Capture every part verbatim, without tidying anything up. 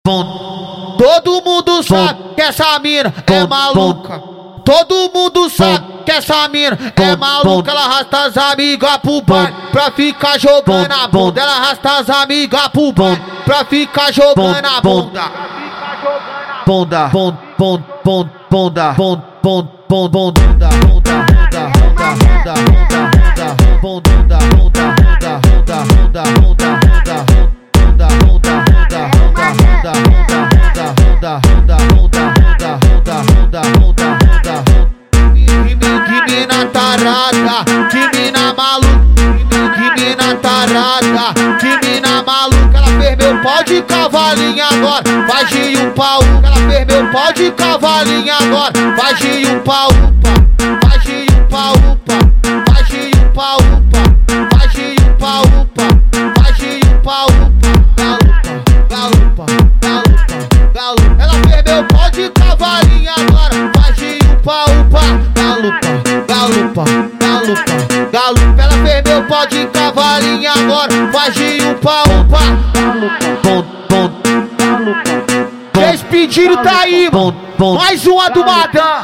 Todo mundo sabe que essa mina é maluca. Todo mundo sabe que essa mina é maluca. Ela arrasta as amigas pro baile pra ficar jogando a bunda. Ela arrasta as amigas pro baile pra ficar jogando a bunda. Bunda, bunda, bunda, bunda, bunda, bunda, bunda, bunda, bunda, que mina tarada, que mina maluca, que mina tarada, que mina maluca. Ela fez meu pau de cavalinho agora, faz de um pau. Ela fez meu pau de cavalinho agora, faz de um pau, faz de um pau, faz de um pau, faz de um pau, faz de um pau. Galupa, galupa, galupa. Ela fez meu pau de cavalinho agora, faz de um pau, galupa, galupa, galupa, galupa. Ela fez meu pau de cavalinho agora, faz de um pau, Despedido tá aí, mais uma do Madan.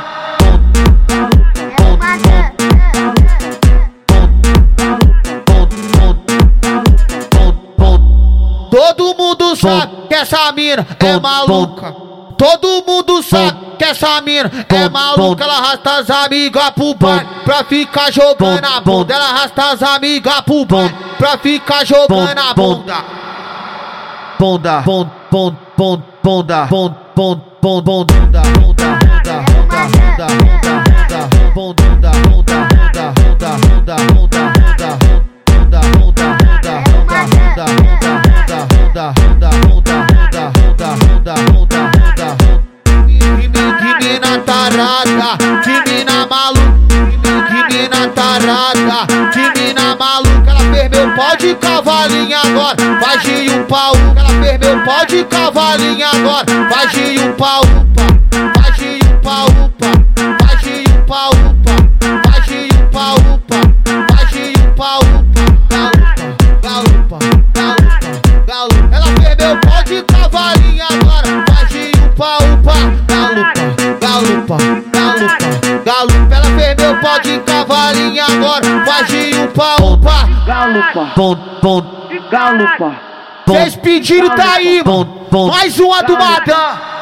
Todo mundo sabe que essa mina é maluca. Todo mundo sabe que essa mina é maluca. Ela arrasta as amigas pro baile pra ficar jogando a bunda. Ela arrasta as amigas pro baile pra ficar jogando a bunda. Bunda, bunda, bunda, bunda, bunda, bunda, bunda, bunda, bunda, que mina tarada, que mina maluca, que mina tarada, que mina maluca. Ela fez meu pau de cavalinho agora, faz de um pau. Ela fez meu pau de cavalinho agora, faz de um pau, faz de um pau, faz de um pau, faz de um pau, faz de um pau. Galupa, galupa, galupa. Ela fez meu pau de cavalinho agora, faz de um pau, galupa, galupa, galupa, galupa. Ela fez meu pau de cavalinho agora, faz de um pau, galupa, galupa. Despedido tá aí, mais uma do Madan.